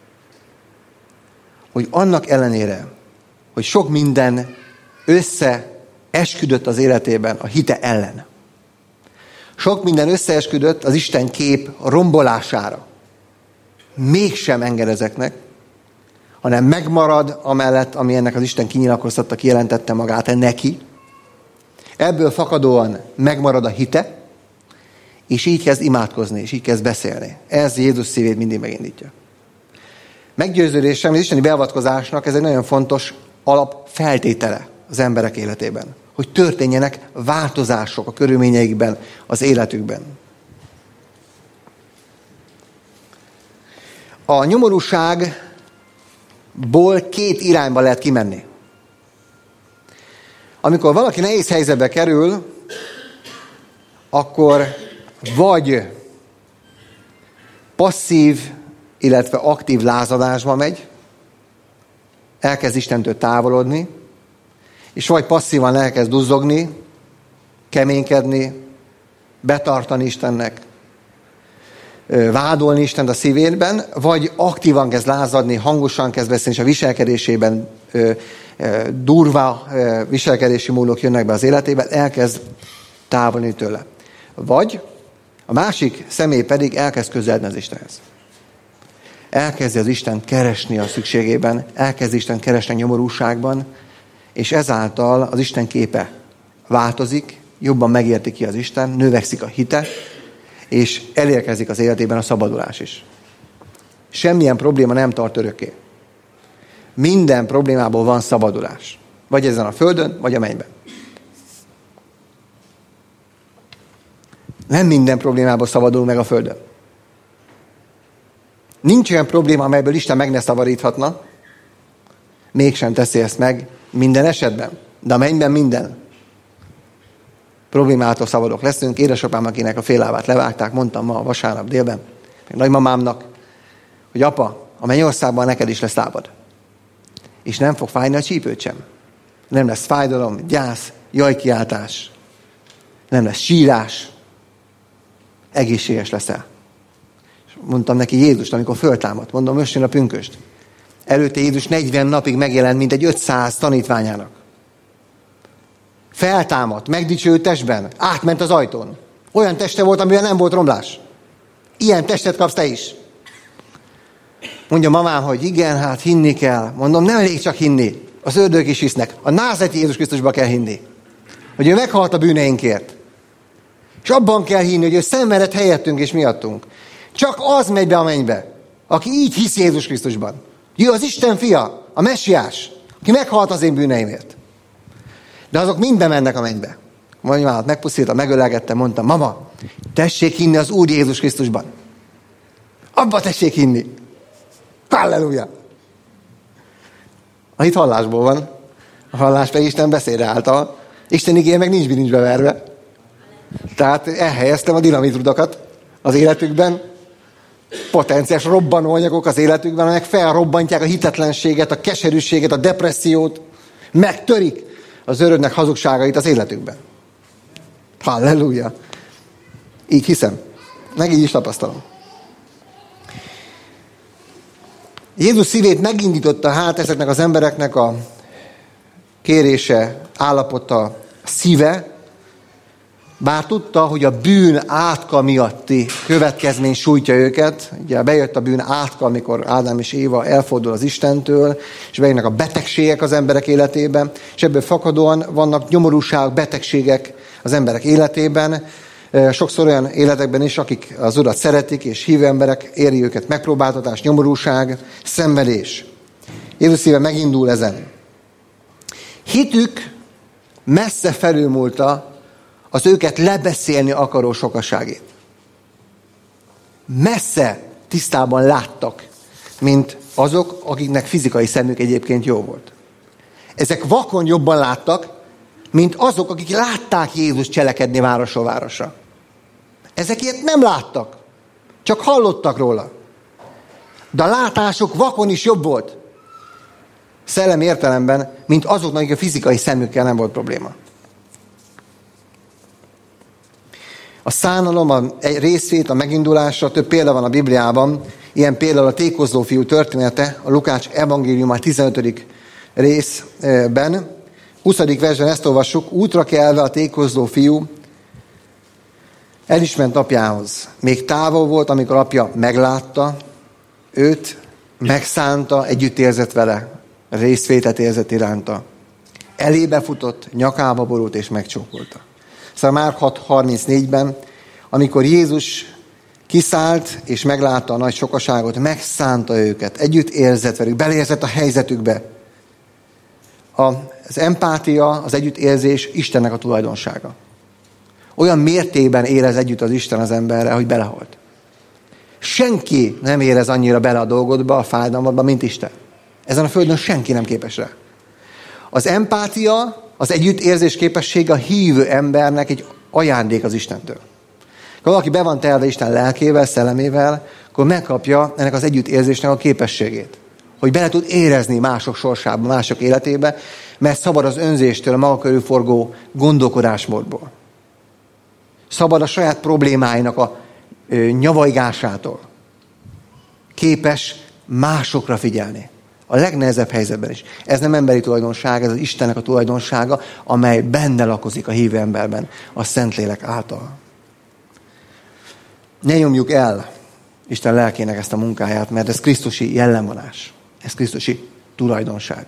Hogy annak ellenére, hogy sok minden összeesküdött az életében a hite ellen. Sok minden összeesküdött az Isten kép rombolására. Mégsem enged ezeknek, hanem megmarad amellett, ami ennek az Isten kinyilatkoztatta, kijelentette magát neki. Ebből fakadóan megmarad a hite, és így kezd imádkozni, és így kezd beszélni. Ez Jézus szívét mindig megindítja. Meggyőződésem, az isteni beavatkozásnak ez egy nagyon fontos alapfeltétele az emberek életében. Hogy történjenek változások a körülményeikben, az életükben. A nyomorúságból két irányba lehet kimenni. Amikor valaki nehéz helyzetbe kerül, akkor vagy passzív, illetve aktív lázadásba megy, elkezd Istentől távolodni, és vagy passzívan elkezd duzzogni, keménykedni, betartani Istennek, vádolni Istent a szívében, vagy aktívan kezd lázadni, hangosan kezd beszélni, és a viselkedésében durva viselkedési módok jönnek be az életében, elkezd távolni tőle. Vagy a másik személy pedig elkezd közeledni az Istenhez. Elkezdi az Istent keresni a szükségében, elkezdi Istent keresni a nyomorúságban, és ezáltal az Isten képe változik, jobban megérti ki az Isten, növekszik a hite, és elérkezik az életében a szabadulás is. Semmilyen probléma nem tart örökké. Minden problémából van szabadulás. Vagy ezen a földön, vagy a mennyben. Nem minden problémából szabadul meg a földön. Nincs olyan probléma, amelyből Isten meg ne szabadíthatna, mégsem teszi ezt meg minden esetben. De a mennyben minden problémától szabadok leszünk. Édesapám, akinek a fél lábát levágták, mondtam ma vasárnap délben, meg nagymamámnak, hogy apa, a mennyországban neked is lesz lábad. És nem fog fájni a csípőt sem. Nem lesz fájdalom, gyász, jajkiáltás. Nem lesz sírás. Egészséges leszel. És mondtam neki Jézust, amikor föltámadt. Mondom, most jön a pünkösd. Előtte Jézus negyven napig megjelent, mint egy ötszáz tanítványának. Feltámadt, megdicsőült testben, átment az ajtón. Olyan teste volt, amivel nem volt romlás. Ilyen testet kapsz te is. Mondja mamám, hogy igen, hát hinni kell. Mondom, nem elég csak hinni. Az ördögök is hisznek. A názareti Jézus Krisztusba kell hinni. Hogy ő meghalt a bűneinkért. És abban kell hinni, hogy ő szenvedett helyettünk és miattunk. Csak az megy be a mennybe, aki így hisz Jézus Krisztusban. Ő az Isten fia, a messiás, aki meghalt az én bűneimért. De azok mind bemennek a mennybe. Mondjam, megpusztítom, megölegettem, mondtam, mama, tessék hinni az Úr Jézus Krisztusban. Abba tessék hinni. Halleluja! A hit hallásból van. A hallás pedig Isten beszéde által. Isten igéje meg nincs bilincsbe verve. Tehát elhelyeztem a dinamitrudakat az életükben. Potenciális robbanóanyagok az életükben, amelyek felrobbantják a hitetlenséget, a keserűséget, a depressziót. Megtörik az öröknek hazugságait az életükben. Halleluja! Így hiszem. Meg így is tapasztalom. Jézus szívét megindította hát ezeknek az embereknek a kérése, állapota, szíve, bár tudta, hogy a bűn átka miatti következmény sújtja őket. Ugye bejött a bűn átka, amikor Ádám és Éva elfordul az Istentől, és bejönnek a betegségek az emberek életében, és ebből fakadóan vannak nyomorúságok, betegségek az emberek életében. Sokszor olyan életekben is, akik az Urat szeretik, és hívő emberek, éri őket megpróbáltatás, nyomorúság, szenvedés. Jézus szíve megindul ezen. Hitük messze felülmúlta az őket lebeszélni akaró sokaságét. Messze tisztában láttak, mint azok, akiknek fizikai szemük egyébként jó volt. Ezek vakon jobban láttak, mint azok, akik látták Jézus cselekedni városról városra. Ezek ilyet nem láttak, csak hallottak róla. De a látásuk vakon is jobb volt. Szellemi értelemben, mint azoknak, akik a fizikai szemükkel nem volt probléma. A szánalom, a részvét, a megindulásra több példa van a Bibliában. Ilyen például a tékozló fiú története, a Lukács evangéliuma tizenötödik részben. huszadik versben ezt olvassuk: útra kelve a tékozló fiú el is ment apjához. Még távol volt, amikor apja meglátta őt, megszánta, együtt érzett vele, részvétet érzett iránta. Elébe futott, nyakába borult és megcsókolta. Szóval Márk hat harmincnégyben, amikor Jézus kiszállt és meglátta a nagy sokaságot, megszánta őket, együtt érzett velük, beleérzett a helyzetükbe. Az empátia, az együttérzés Istennek a tulajdonsága. Olyan mértékben érez együtt az Isten az emberre, hogy belehalt. Senki nem érez annyira bele a dolgodba, a fájdalmadba, mint Isten. Ezen a földön senki nem képes rá. Az empátia, az együttérzés képessége a hívő embernek egy ajándék az Istentől. Ha valaki be van telve Isten lelkével, szellemével, akkor megkapja ennek az együttérzésnek a képességét. Hogy bele tud érezni mások sorsába, mások életébe, mert szabad az önzéstől, a maga körül forgó gondolkodásmódból. Szabad a saját problémáinak a ö, nyavajgásától. Képes másokra figyelni. A legnehezebb helyzetben is. Ez nem emberi tulajdonság, ez az Istennek a tulajdonsága, amely benne lakozik a hívő emberben, a Szentlélek által. Ne nyomjuk el Isten lelkének ezt a munkáját, mert ez krisztusi jellemvonás. Ez krisztusi tulajdonság.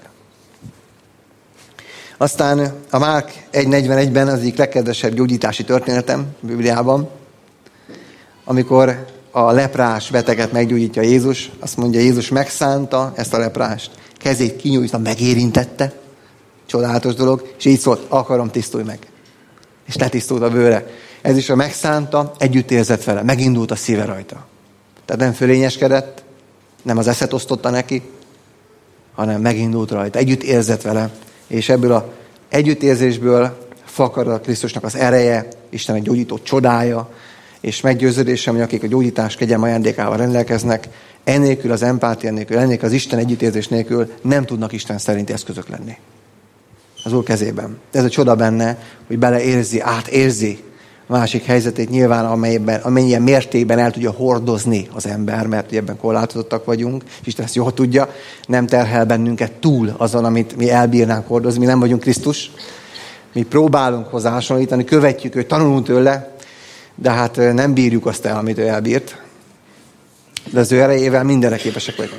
Aztán a Márk egy negyvenegyben az egyik legkedvesebb gyógyítási történetem a Bibliában, amikor a leprás beteget meggyógyítja Jézus, azt mondja, Jézus megszánta ezt a leprást, kezét kinyújtva, megérintette, csodálatos dolog, és így szólt, akarom, tisztulj meg. És letisztult a bőre. Ez is a megszánta, együtt érzett vele, megindult a szíve rajta. Tehát nem fölényeskedett, nem az eszet osztotta neki, hanem megindult rajta, együtt érzett vele, és ebből az együttérzésből fakad a Krisztusnak az ereje, Istennek gyógyító csodája, és meggyőződésem, hogy akik a gyógyítás kegyelem ajándékával rendelkeznek, ennélkül az empátia nélkül, ennélkül az Isten együttérzés nélkül nem tudnak Isten szerinti eszközök lenni. Az Úr kezében. Ez a csoda benne, hogy beleérzi, átérzi a másik helyzetét nyilván, amelyben, amennyien mértékben el tudja hordozni az ember, mert ebben korlátozottak vagyunk, és Isten ezt jól tudja, nem terhel bennünket túl azon, amit mi elbírnánk hordozni, mi nem vagyunk Krisztus, mi próbálunk hozzá hasonlítani, követjük őt, tanulunk tőle, de hát nem bírjuk azt el, amit ő elbírt. De az ő erejével mindenre képesek vagyunk.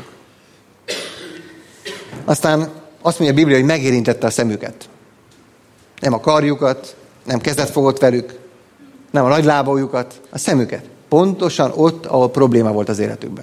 Aztán azt mondja a Biblia, hogy megérintette a szemüket. Nem a karjukat, nem kezet fogott velük, nem a nagylábújukat, a szemüket. Pontosan ott, ahol probléma volt az életükben.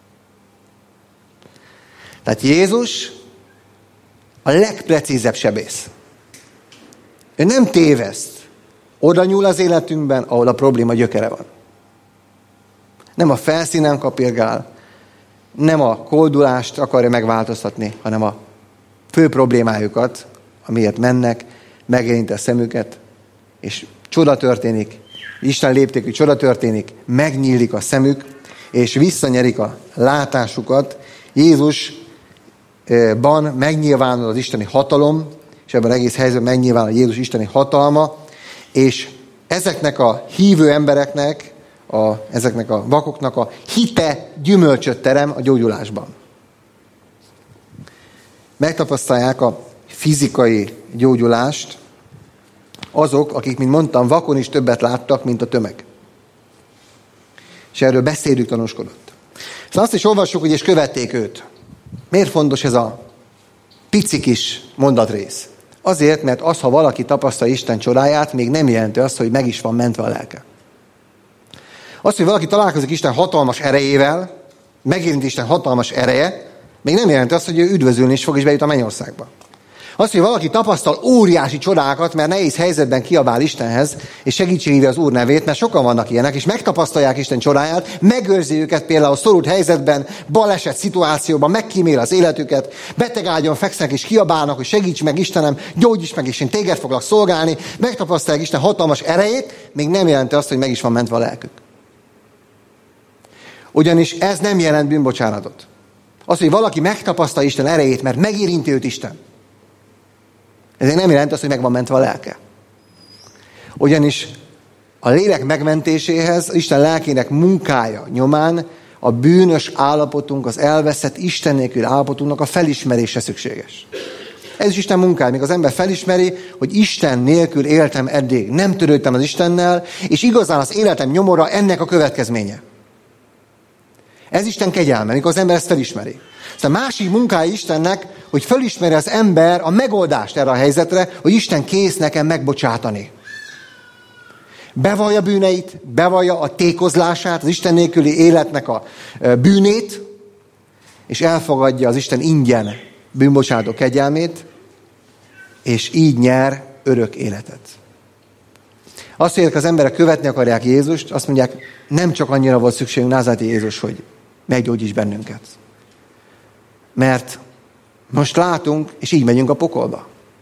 Tehát Jézus a legprecízebb sebész. Ő nem téveszt. Oda nyúl az életünkben, ahol a probléma gyökere van. Nem a felszínen kapirgál, nem a koldulást akarja megváltoztatni, hanem a fő problémájukat, amiért mennek, megérinti a szemüket, és csoda történik, Isten léptékű csoda történik, megnyílik a szemük, és visszanyerik a látásukat. Jézusban megnyilvánul az isteni hatalom, és ebben az egész helyzetben megnyilvánul a Jézus isteni hatalma, és ezeknek a hívő embereknek, a, ezeknek a vakoknak a hite gyümölcsöt terem a gyógyulásban. Megtapasztalják a fizikai gyógyulást azok, akik, mint mondtam, vakon is többet láttak, mint a tömeg. És erről beszédük tanúskodott. Szóval azt is olvassuk, hogy és követték őt. Miért fontos ez a pici kis mondatrész? Azért, mert az, ha valaki tapasztalja Isten csodáját, még nem jelenti azt, hogy meg is van mentve a lelke. Az, hogy valaki találkozik Isten hatalmas erejével, megérint Isten hatalmas ereje, még nem jelenti azt, hogy ő üdvözülni is fog, és bejut a mennyországba. Az, hogy valaki tapasztal óriási csodákat, mert nehéz helyzetben kiabál Istenhez, és segítségére az Úr nevét, mert sokan vannak ilyenek, és megtapasztalják Isten csodáját, megőrzi őket például szorult helyzetben, baleset szituációban, megkímél az életüket, betegágyon fekszenek és kiabálnak, hogy segíts meg Istenem, gyógyíts meg, és én téged foglak szolgálni, megtapasztalják Isten hatalmas erejét, még nem jelenti azt, hogy meg is van mentve a lelkük. Ugyanis ez nem jelent bűnbocsánatot. Az, hogy valaki megtapasztalja Isten erejét, mert megérinti őt Isten. Ez nem jelenti azt, hogy meg van mentve a lelke. Ugyanis a a lélek megmentéséhez, Isten lelkének munkája nyomán a bűnös állapotunk, az elveszett Isten nélküli állapotunknak a felismerése szükséges. Ez is Isten munkája, míg az ember felismeri, hogy Isten nélkül éltem eddig, nem törődtem az Istennel, és igazán az életem nyomora ennek a következménye. Ez Isten kegyelme, mikor az ember ezt felismeri. Aztán másik munkája Istennek, hogy felismeri az ember a megoldást erre a helyzetre, hogy Isten kész nekem megbocsátani. Bevallja bűneit, bevallja a tékozlását, az Isten nélküli életnek a bűnét, és elfogadja az Isten ingyen bűnbocsátó kegyelmét, és így nyer örök életet. Azt mondják, az emberek követni akarják Jézust, azt mondják, nem csak annyira volt szükségünk názáreti Jézus, hogy meggyógyíts bennünket. Mert most látunk, és így megyünk a pokolba.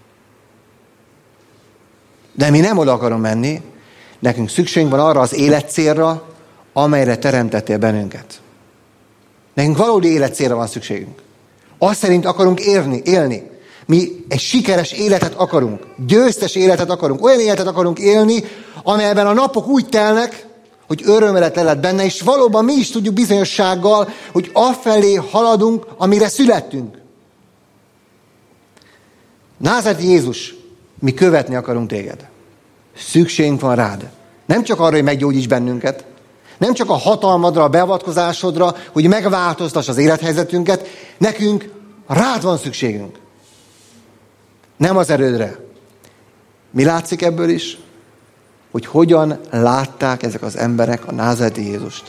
De mi nem oda akarunk menni, nekünk szükségünk van arra az életcélra, amelyre teremtettél bennünket. Nekünk valódi életcélra van szükségünk. Azt szerint akarunk érni, élni. Mi egy sikeres életet akarunk, győztes életet akarunk, olyan életet akarunk élni, amelyben a napok úgy telnek, hogy örömre teled benne, és valóban mi is tudjuk bizonyossággal, hogy afelé haladunk, amire születtünk. Názáreti Jézus, mi követni akarunk téged. Szükségünk van rád. Nem csak arra, hogy meggyógyíts bennünket, nem csak a hatalmadra, a beavatkozásodra, hogy megváltoztass az élethelyzetünket, nekünk rád van szükségünk. Nem az erődre. Mi látszik ebből is? Hogy hogyan látták ezek az emberek a názáreti Jézust.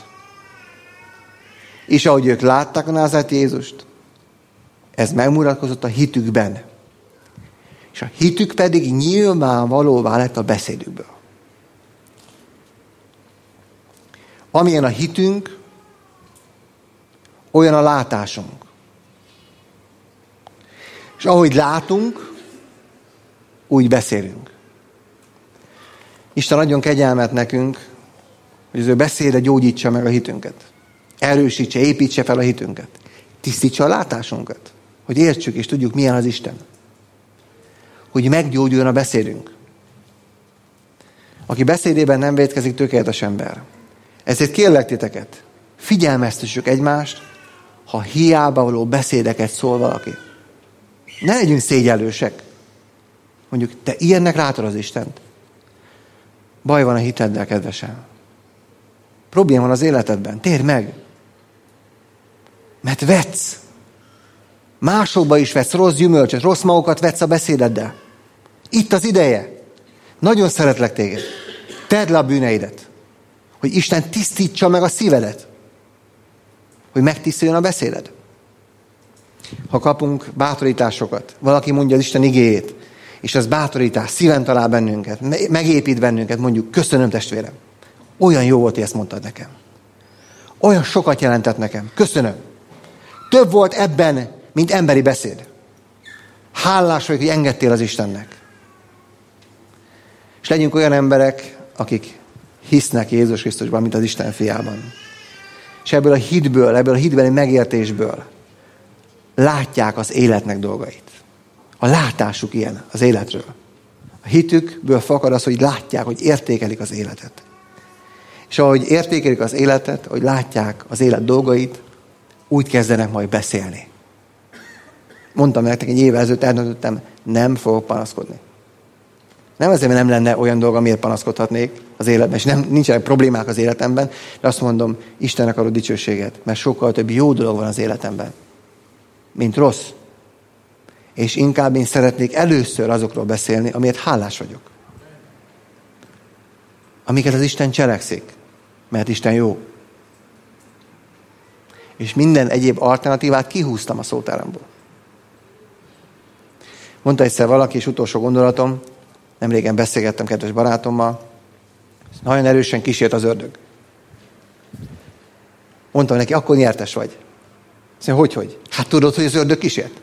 És ahogy ők látták a názáreti Jézust, ez megmutatkozott a hitükben. És a hitük pedig nyilvánvalóvá lett a beszédükből. Amilyen a hitünk, olyan a látásunk. És ahogy látunk, úgy beszélünk. Isten adjon kegyelmet nekünk, hogy az ő beszéde gyógyítsa meg a hitünket. Erősítse, építse fel a hitünket. Tisztítsa a látásunkat, hogy értsük és tudjuk, milyen az Isten. Hogy meggyógyuljon a beszédünk. Aki beszédében nem vétkezik, tökéletes ember. Ezért kérlek titeket, figyelmeztessük egymást, ha hiába való beszédeket szól valaki. Ne legyünk szégyellősek. Mondjuk, te ilyennek látod az Istent. Baj van a hiteddel, kedvesem. Probléma van az életedben. Térd meg. Mert vetsz. Másokba is vetsz rossz gyümölcsöt, rossz magokat vetsz a beszédeddel. Itt az ideje. Nagyon szeretlek téged. Tedd le a bűneidet. Hogy Isten tisztítsa meg a szívedet. Hogy megtisztuljon a beszéded. Ha kapunk bátorításokat, valaki mondja az Isten igéjét, és az bátorítás, szíven talál bennünket, megépít bennünket, mondjuk, köszönöm testvérem. Olyan jó volt, hogy ezt mondtad nekem. Olyan sokat jelentett nekem. Köszönöm. Több volt ebben, mint emberi beszéd. Hálás vagyok, hogy engedtél az Istennek. És legyünk olyan emberek, akik hisznek Jézus Krisztusban, mint az Isten fiában. És ebből a hitből, ebből a hitbeli megértésből látják az életnek dolgait. A látásuk ilyen az életről. A hitükből fakad az, hogy látják, hogy értékelik az életet. És ahogy értékelik az életet, hogy látják az élet dolgait, úgy kezdenek majd beszélni. Mondtam nektek egy évvel ezelőtt, eldöntöttem, nem fogok panaszkodni. Nem azért, mert nem lenne olyan dolga, miért panaszkodhatnék az életben, és nem, nincsenek problémák az életemben, de azt mondom, Istennek adott dicsőséget, mert sokkal több jó dolog van az életemben, mint rossz. És inkább én szeretnék először azokról beszélni, amiért hálás vagyok. Amiket az Isten cselekszik, mert Isten jó. És minden egyéb alternatívát kihúztam a szótáramból. Mondta egyszer valaki, és utolsó gondolatom, nemrégen beszélgettem kedves barátommal, nagyon erősen kísért az ördög. Mondtam neki, akkor nyertes vagy. Azt mondja, hogy, hogy? Hát tudod, hogy az ördög kísért?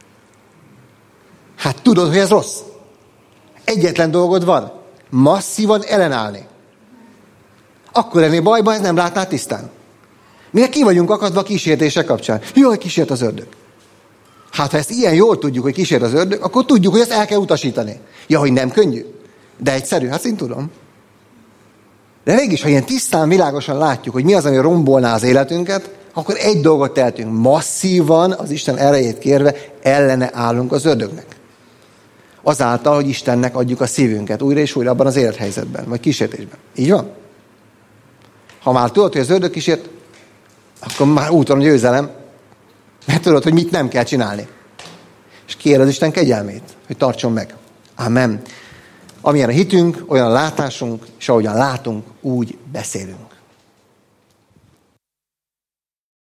Hát tudod, hogy ez rossz. Egyetlen dolgod van. Masszívan ellenállni. Akkor ennél bajban ez nem látná tisztán. Mi ki vagyunk akadva a kísértések kapcsán. Jaj, kísért az ördög. Hát ha ezt ilyen jól tudjuk, hogy kísért az ördög, akkor tudjuk, hogy ezt el kell utasítani. Ja, hogy nem könnyű. De egyszerű, hát én tudom. De mégis, ha ilyen tisztán, világosan látjuk, hogy mi az, ami rombolná az életünket, akkor egy dolgot tehetünk. Masszívan, az Isten erejét kérve, ellene állunk az ördögnek. Azáltal, hogy Istennek adjuk a szívünket újra és újra abban az élethelyzetben, vagy kísértésben. Így van? Ha már tudod, hogy az ördög kísért, akkor már úton győzelem, mert tudod, hogy mit nem kell csinálni. És kér az Isten kegyelmét, hogy tartson meg. Amen. Amilyen a hitünk, olyan a látásunk, és ahogyan látunk, úgy beszélünk.